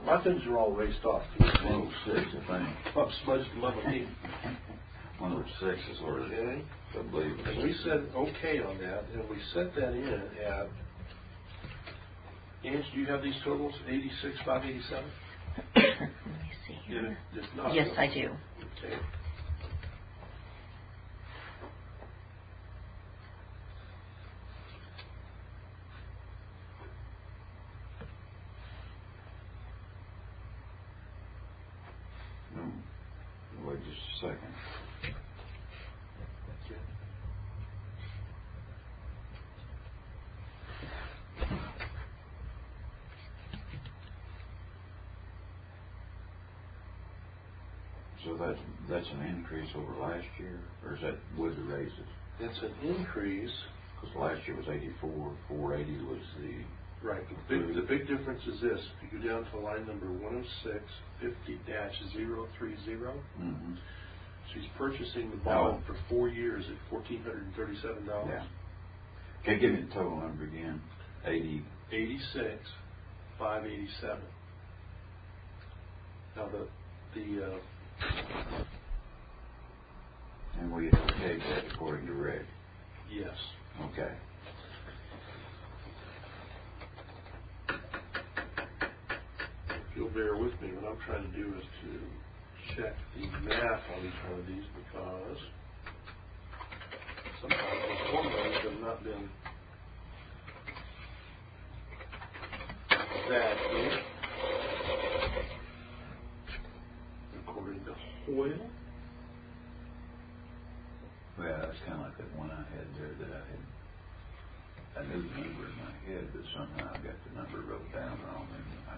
My things are all raced off. 106, I think. I'm smudged them up. 106 is where Okay. I believe. And we said okay on that, and we set that in at. Ange, do you have these totals? 86, 587. Let me see here. If not, yes, I do. Okay. Wait just a second. So that's an increase over last year, or is that with the raises? It's an increase. Because last year was 84, 480 was the... Right. The big difference is this. If you go down to line number 106, 50-030, she's purchasing the bond for 4 years at $1,437. Yeah. Okay, give me the total number again. 86, 587. Now the and we okay that according to Rick? Yes. Okay. If you'll bear with me, what I'm trying to do is to check the math on each one of these, because sometimes the formulas have not been that good. According to Hoyle. Well, that's kind of like that one I had there that I knew the number in my head, but somehow I got the number wrote down wrong.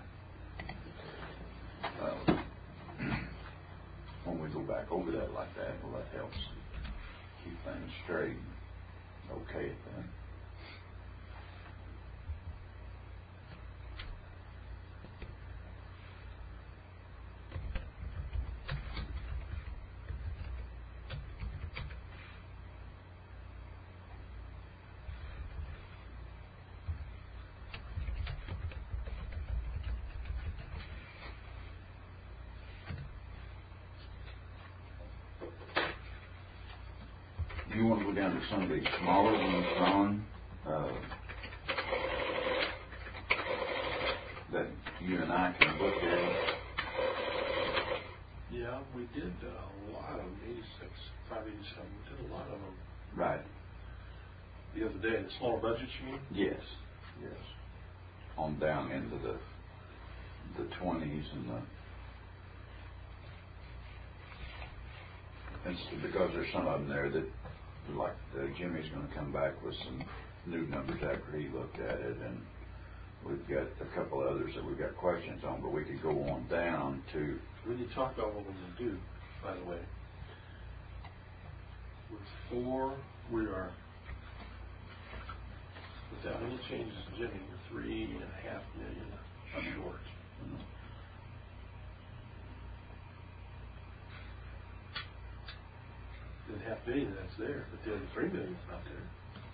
And when we go back over that like that, well, that helps keep things straight. Okay at that. You want to go down to some of these smaller ones, Ron, that you and I can look at? Yeah, we did a lot of them, 86, 587. We did a lot of them. Right. The other day, the smaller budgets, you mean? Yes. Yes. On down into the 20s and the... It's because there's some of them there that, like Jimmy's going to come back with some new numbers after he looked at it, and we've got a couple others that we've got questions on, but we could go on down to... When you talk about what we're going to do, by the way, with 4, we are, without any changes to Jimmy, we're $3.5 million short. The $500,000 that's there, but the other $3 million is not there.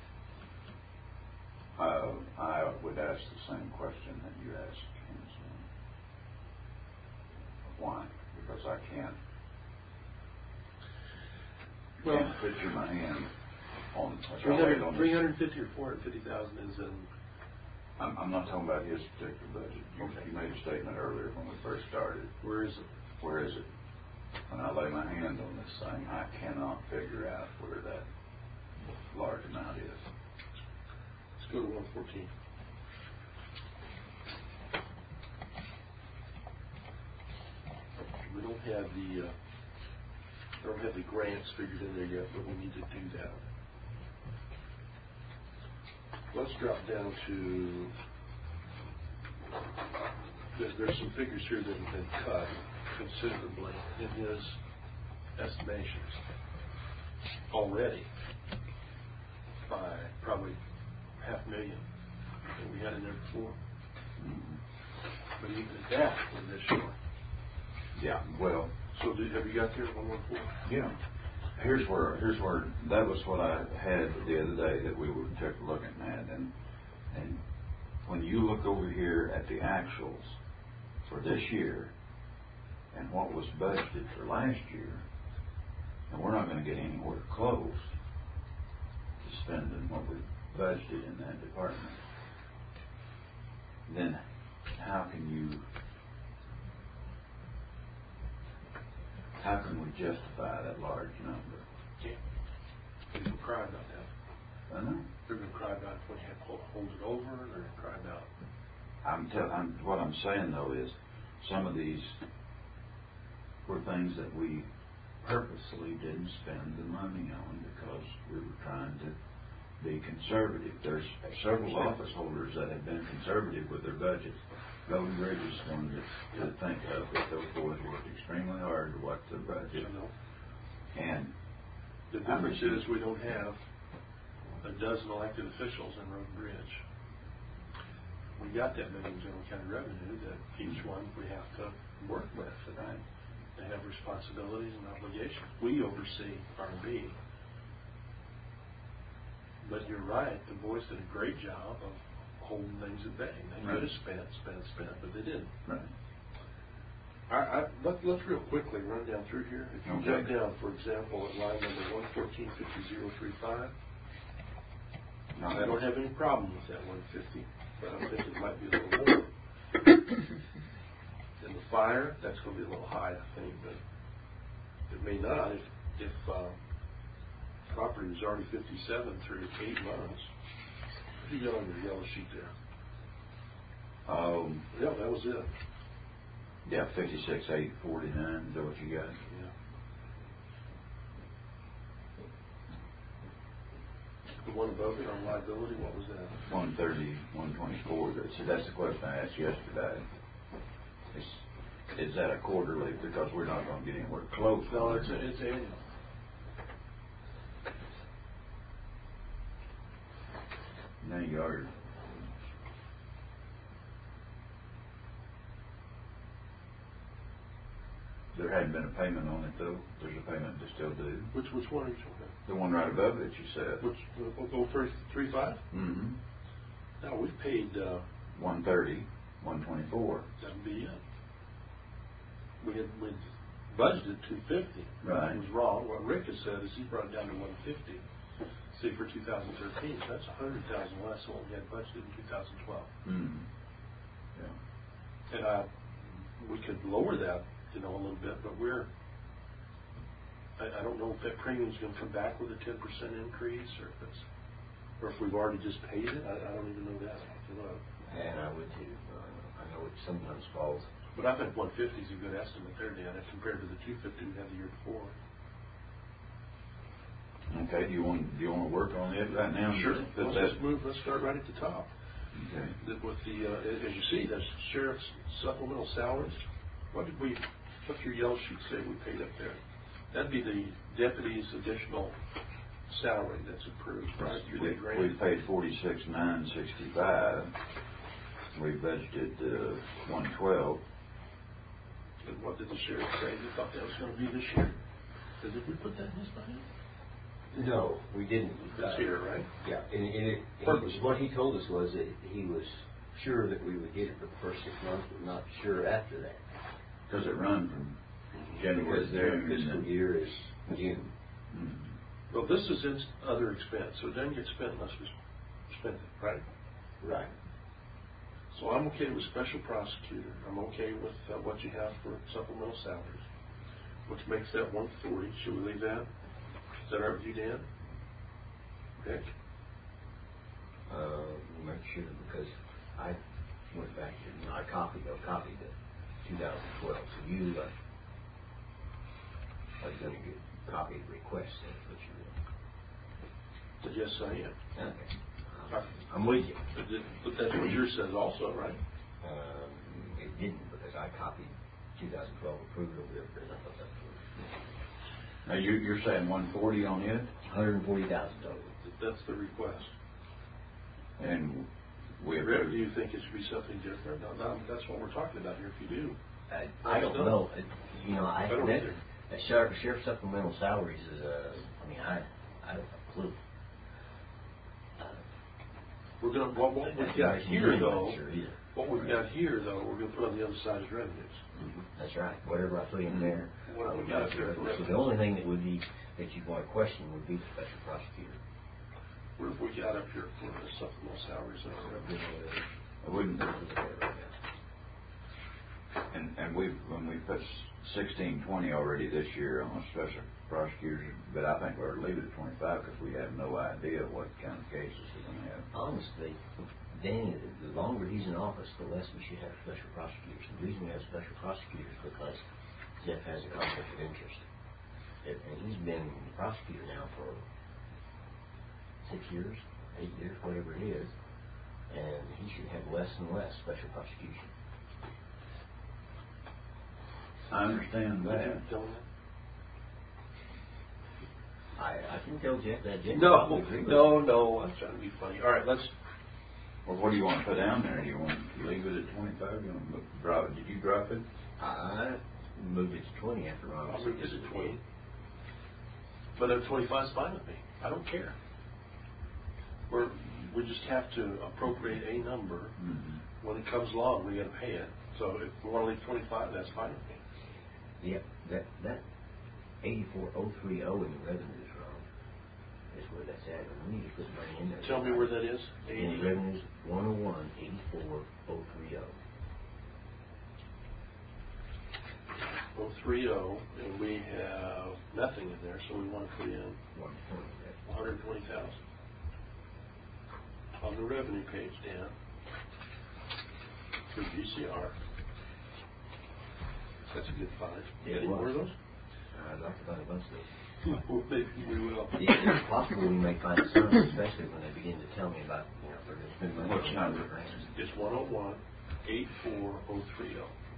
I would ask the same question that you asked, James. Why? Because I can't picture my hand on 350 or 450,000 is in. I'm not talking about his particular budget. You made a statement earlier when we first started. Where is it? Where is it? When I lay my hand on this thing, I cannot figure out where that large amount is. Let's go to 114. We don't have the grants figured in there yet, but we need to do that. Let's drop down to, there's some figures here that have been cut considerably in his estimations already by probably $500,000 that we had in there before. But even at that, we're this short. Yeah, well. So have you got there 114? Yeah. Here's where that was what I had the other day that we took a look at, and when you look over here at the actuals for this year and what was budgeted for last year, and we're not gonna get anywhere close to spending what we budgeted in that department, then how can we justify that large number? They're gonna cry about that. I know. They're gonna cry about when you have to hold it over, they're gonna cry about. What I'm saying though is, some of these were things that we purposely didn't spend the money on because we were trying to be conservative. There's several office holders that have been conservative with their budgets. Golden Bridge is one to think of, that those boys worked extremely hard to watch their budget. And the difference is we don't have a dozen elected officials in Road and Bridge. We got that many in general county revenue that each one we have to work with, and they have responsibilities and obligations. We oversee R&B. But you're right, the boys did a great job of holding things at bay. They could have spent, but they didn't. right. Let's real quickly run down through here. If you jump down, for example, at line number 114-50-035, I don't have any problem with that 150, but I think it might be a little more. In the fire, that's going to be a little high, I think, but it may not if property was already 57 through 8 months. What do you got on your yellow sheet there? Yeah, that was it. Yeah, 56,849, is that what you got? Yeah. The one above it on liability, what was that? 130, 124. That's the question I asked yesterday. Is that a quarterly? Because we're not going to get anywhere close. No, it's annual. Now you are. There hadn't been a payment on it though. There's a payment to still due. Which one are you talking about? The one right above it, you said. Which 035? Mm-hmm. No, we've paid 130, 124. That'd be it. We budgeted 250. Right. It was wrong. What Rick has said is he brought it down to 150. See, for 2013, so that's 100,000 less than what we had budgeted in 2012. Mm-hmm. Yeah. And we could lower that, a little bit, but I don't know if that premium's going to come back with a 10% increase, or if we've already just paid it. I don't even know that. And I would too. I know it sometimes falls. But I think 150 is a good estimate there, Dan, as compared to the 250 we had the year before. Okay. Do you want to work on it right now? Sure. Let's start right at the top. Okay. With the as you see, that's sheriff's supplemental salaries. What's your yellow sheet say we paid up there? That'd be the deputy's additional salary that's approved, right? We paid 46,965. We budgeted 112. And what did the sheriff say? He thought that was going to be this year. Did we put that in his budget? No, we didn't. This year, right? Yeah, and what he told us was that he was sure that we would get it for the first 6 months, but not sure after that. Does it run from January to Because their June? fiscal year is June. Mm-hmm. Well, this is other expense, so it doesn't get spent unless we spend it, right? Right. So I'm okay with special prosecutor. I'm okay with what you have for supplemental salaries, which makes that 140. Should we leave that? Is that all right with you, Dan? Rick? Make sure, because I went back and I copied the 2012. So you are going to get a copy of the request. That's what you want. Yes, I am. Okay. I'm with you. But that's what yours says also, right? It didn't, because I copied 2012 approval of it. I thought that was Now you're saying 140 on it? $140,000. That's the request. And Rick, do you think it should be something different? No, that's what we're talking about here. If you do, I don't know. I don't met either. sheriff supplemental salaries is I don't have a clue. We're going to what we got here though. Sure either. What we've got here, though, we're gonna put on the other side is revenues. That's right, whatever I put in there. What have we got up here for So the only thing that would be, that you'd want to question would be the special prosecutor. What have we got up here for the supplemental salaries and revenues? I wouldn't, and when we put 1620 already this year on the special prosecutors, but I think we ought to leave it at 25 because we have no idea what kind of cases we're going to have. Honestly, Danny, the longer he's in office, the less we should have special prosecutors. The reason we have special prosecutors is because Jeff has a conflict of interest. And he's been the prosecutor now for 6 years, 8 years, whatever it is. And he should have less and less special prosecution. I understand that. Would you tell them I can tell Jeff that. Jeff that? probably agree with me. No, I'm trying to be funny. All right, let's. Well, what do you want to put down there? Do you want to leave it at 25? You want to drop it? Did you drop it? I moved it to 20 after Ron. I'll move this at 20. But at 25 is fine with me. I don't care. We just have to appropriate a number. Mm-hmm. When it comes along, we got to pay it. So if we want to leave 25, that's fine with me. Yep, that 84030 in the revenues, Ron, is where that's at. And we need to put money in there. Tell me where that is. In the revenues, 101 84030. 030, and we have nothing in there, so we want to put in 120,000 on the revenue page, Dan, for GCR. That's a good find. Yeah, Any more of those? I'd like to find a bunch of those. Well, maybe we will. It's possible we may find some, especially when they begin to tell me about, they're going to spend money. What's on number? grants. It's 101 84030.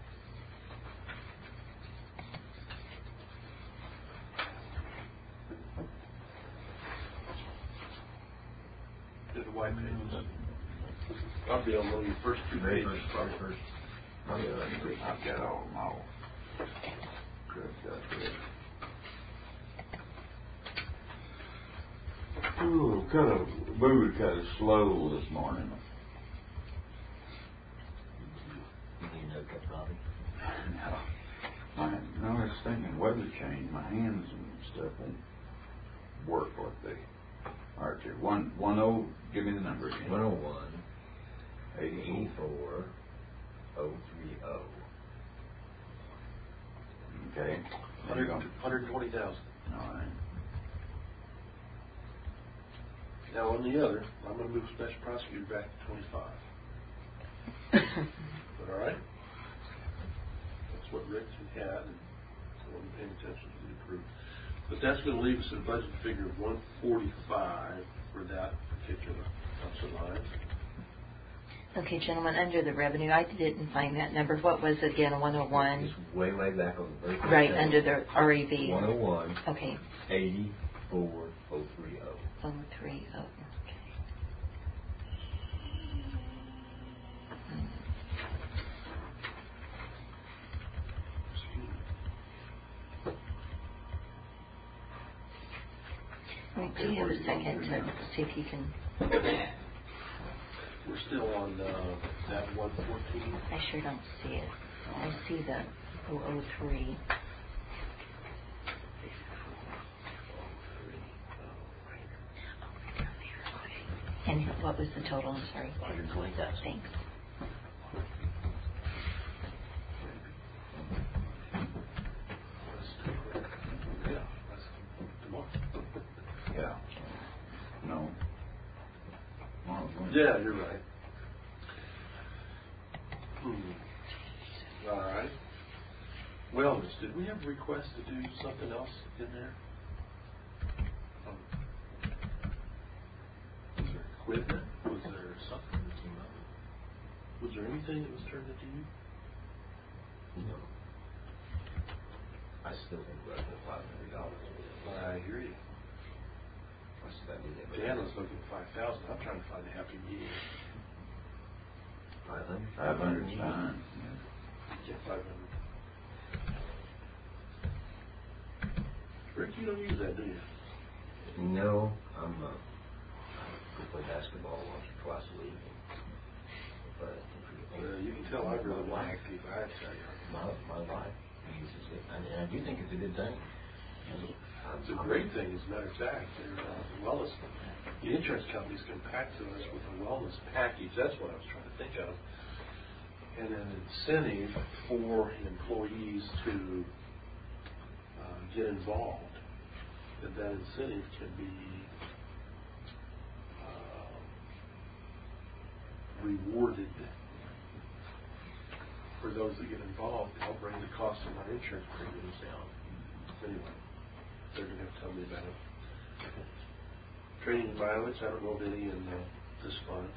The white pages. I'll be on one of your first two Very pages. first. I've got all of them all grouped up here. Ooh, moving kind of slow this morning. You need another cup of coffee? No, I was thinking weather change. My hands and stuff won't work like they are to. 10, give me the number again. 101 84. 84030. Okay. 120,000. All right. Now on the other, I'm going to move special prosecutor back to 25. But all right? That's what Rick had, and I wasn't paying attention to the approved. But that's going to leave us at a budget figure of 145 for that particular line. Okay, gentlemen, under the revenue, I didn't find that number. What was it again, 101? It's way back on the very first Right, page. under the REV. 101 Okay. 84030. 030, okay. Wait, do you have a second to see if you can? We're still on that 114. I sure don't see it. I see the 003. And what was the total? I'm sorry. 120,000. Thanks. Yeah, that's tomorrow. Yeah. No. Yeah, you're right. All right. Wellness. Did we have a request to do something else in there? Was there equipment? Was there something that came up? Was there anything that was turned into you? No. I still think we're up to $500. I hear you. What's that mean? Dan was looking at 5,000. I'm trying to find a happy medium. 500? 500 is fine. Yeah, 500. Rick, you don't use that, do you? No, I go play basketball once or twice a week. But tell I really like it, I tell you. My wife uses it, and I do think it's a good thing. It's a great thing, as a matter of fact. Wellness, the insurance companies come back to us with a wellness package. That's what I was trying to think of. And an incentive for employees to get involved. And that incentive can be rewarded for those that get involved to help bring the cost of my insurance premiums down. Anyway, they're going to have to tell me about it. Training and mileage, I don't know of any in this fund.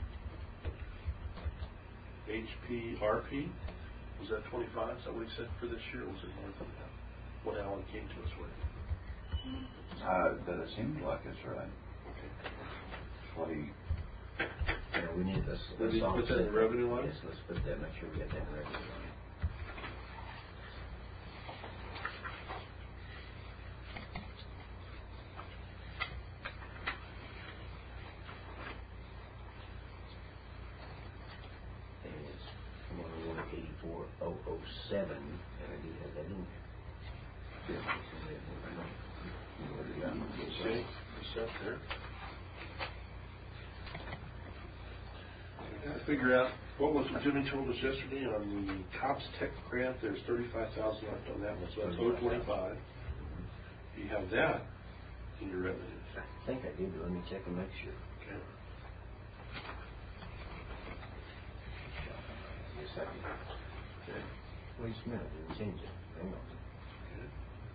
HPRP, was that 25? Is that what he said for this year, or was it more than that? What Alan came to us with. That it seems like it's right. Okay. What he, We need this. Did he put that in the revenue line? Yes, let's put that, make sure we get that in the revenue line. It's 184,007, and I do have that in there. Okay, percent there. We got to figure out what was it Jimmy told us yesterday on the COPS Tech grant. There's 35,000 left on that one, so that's 0.25. You have that in your revenues. I think I did, but let me check and make sure. Okay. Yes, I did. Okay. Wait a minute, didn't change it. Hang on. Okay.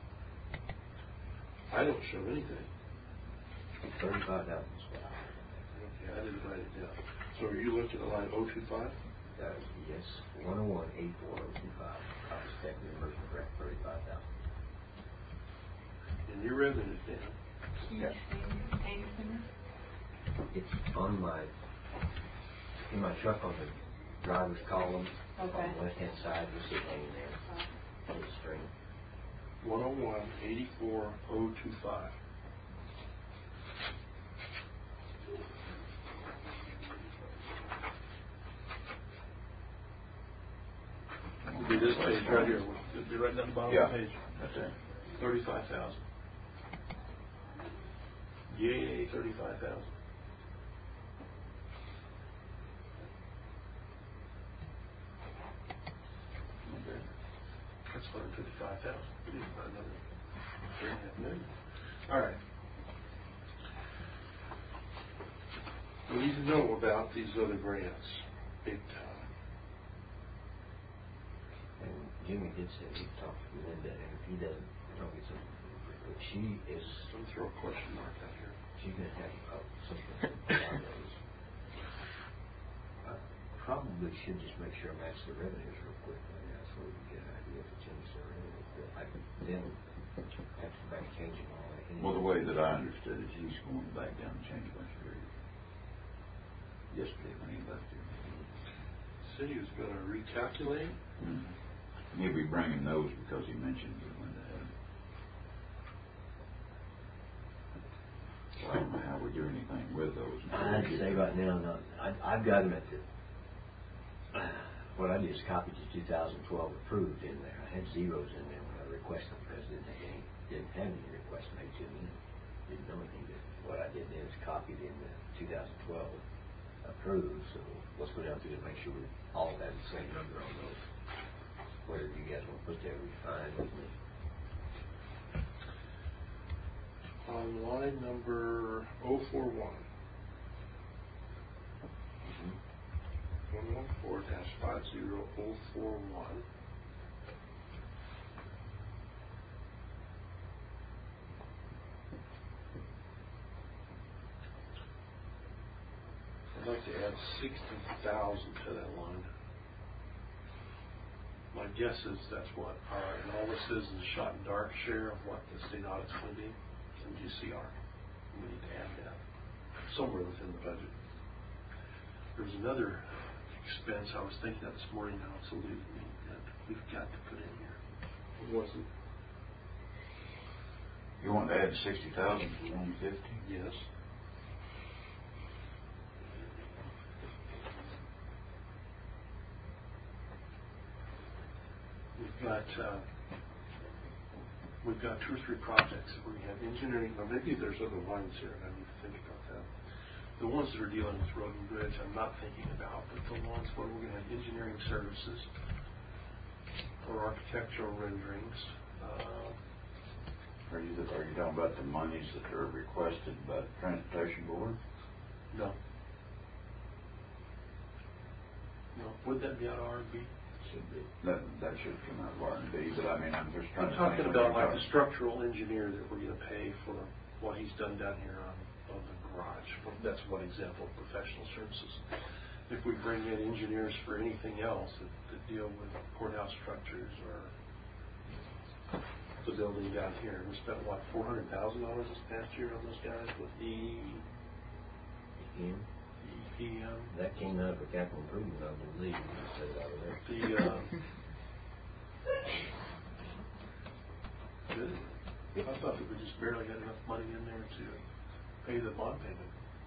I don't show anything. 35,000. Okay, I didn't write it down. So are you looking at line 025? Yes, 101,84025. Cops Tech reimbursement grant, 35,000. And your revenues down. Yeah. It's on in my truck on the driver's column. Okay. On the left-hand side, you'll see it hanging there on the string. 101,84025. It'll be this page right here. It'll be right down the bottom of the page. That's it. 35,000. Yay, 35,000. Okay. That's 155,000. We need about another 3.5 million. All right. We need to know about these other grants, big time. And Jimmy did say he talked to Linda, and if he doesn't, probably some. But she is. Let me throw a question mark out here. She's going to have something about those. Probably should just make sure I match the revenues real quick. That's where we can get an idea if it changes the revenue. But I then have to go back and change them all. Well, the way that I understood it, he's going back down and change a bunch of areas. Yesterday when he left here. Said he was going to recalculate. Mm-hmm. He'll be bringing those because he mentioned it when they had. So I don't know how we do anything with those. I'd say right now, no, I've got them at the. What I did is copied the 2012 approved in there. I had zeros in there when I requested them because didn't have any requests made to me. Didn't know anything. But what I did then is copied in the 2012 approved. So let's go down through and make sure we all have the same number on those. Whatever you guys want to put there, we fine with me. On line number 041. 114-50041. I'd like to add 60,000 to that line. My guess is that's what and all this is a shot in dark share of what the state audit's going to be from GCR. We need to add that somewhere within the budget. There's another expense I was thinking of this morning, now it's eluding me, that we've got to put in here. What was it? You want to add 60,000 to 150? Yes. But we've got 2 or 3 projects that we have engineering, or maybe there's other ones here, and I need to think about that. The ones that are dealing with road and bridge, I'm not thinking about, but the ones where we're going to have engineering services or architectural renderings. Are you talking about the monies that are requested by the Transportation Board? No. No. Would that be out of R&B? Should be. That should come out of R&B, but I mean, I'm just trying I'm to talking think about like the structural engineer that we're going to pay for what he's done down here on the garage. That's one example of professional services. If we bring in engineers for anything else that deal with courthouse structures or the building down here, we spent what, $400,000 this past year on those guys with EM? That came out of a capital improvement, I believe. Good. I thought that we just barely had enough money in there to pay the bond payment.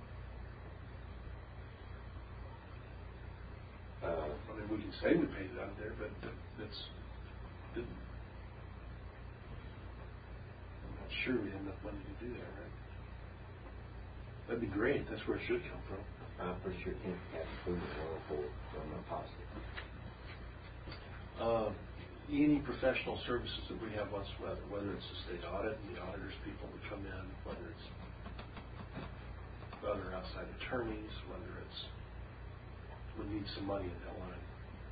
I mean, we can say we paid it out of there, but didn't. I'm not sure we had enough money to do that, right? That'd be great. That's where it should come from. I'm pretty sure it came from capital improvement 104, but I'm not positive. Any professional services that we have whatsoever, whether it's the state audit and the auditors people that come in, whether it's other outside attorneys, whether it's we need some money in that line.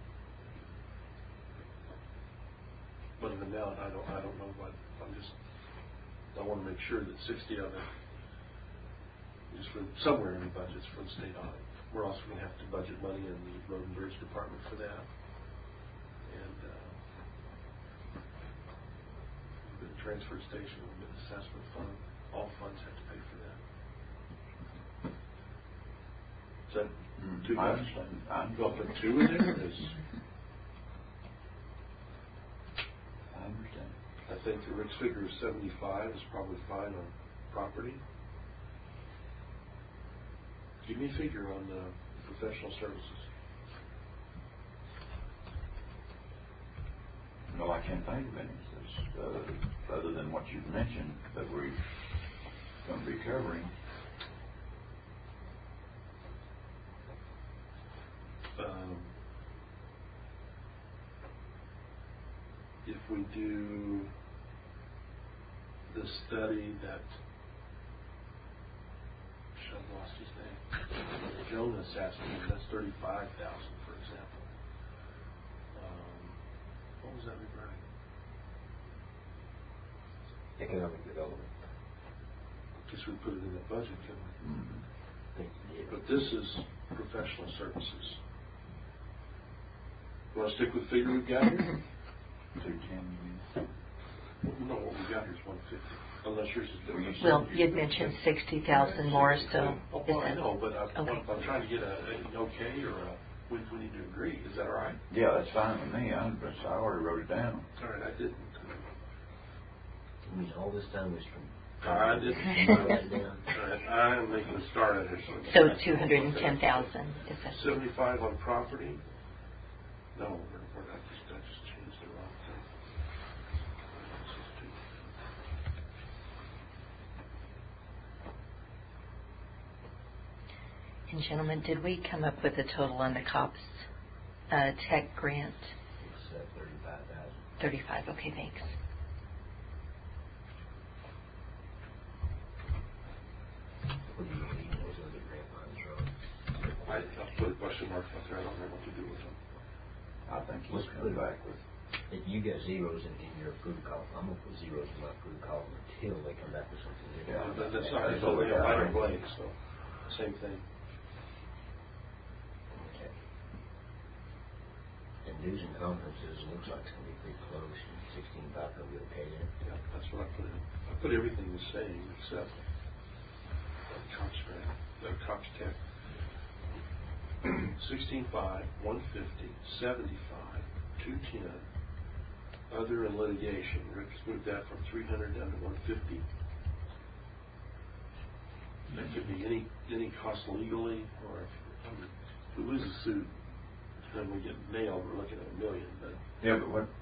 But in the amount, I don't know what. I want to make sure that 60 of it is from somewhere in the budget's from state audit. We're also going to have to budget money in the road and bridge department for that. And the transfer station, the assessment fund, all funds have to pay for that. Is that too I much? understand. Well, put 2 in there is. I understand. I think the Rick's figure of 75 is probably fine on property. Give me a figure on professional services. No, I can't think of any, other than what you've mentioned that we're going to be covering. If we do the study that I've lost his name. Jonas asked me, that's $35,000, for example. What was that regarding? Economic development. Guess we put it in the budget, couldn't we? Mm-hmm. But this is professional services. You want to stick with the figure we've got here? 210. No, what we got here is 150. Unless yours is different. Well, you'd mentioned 60,000 more, so. Oh, well, I know, but I'm trying to get an okay or we need to agree. Is that all right? Yeah, that's fine with me. I already wrote it down. All right, I didn't. I mean, all this time was from. I didn't. Write that down. All right, I am making a start at it. So 210,000 is that? 75 on property. No, I just changed the wrong thing. And gentlemen, did we come up with a total on the COPS tech grant? It's 35,000. 35, okay, thanks. What do you need? Those other grant lines are. I put a question mark out there. I don't know what to do with them. I think he's coming back with. If you got zeros in your approved column, I'm going to put zeros in my approved column until they come back with something different. Yeah, that's not. It's only a minor blank, so same thing. Okay. And dues and conferences, looks like it's going to be pretty close. 16.5 will be okay then. Yeah, that's what I put in. I put everything the same except Cox grant, Cox Tech. 16.5, 150, 75, 210. Other and litigation. Rick's moved that from 300 down to 150. That could be any cost legally, or if we lose a suit, then we get nailed. We're looking at $1 million. But Yeah, but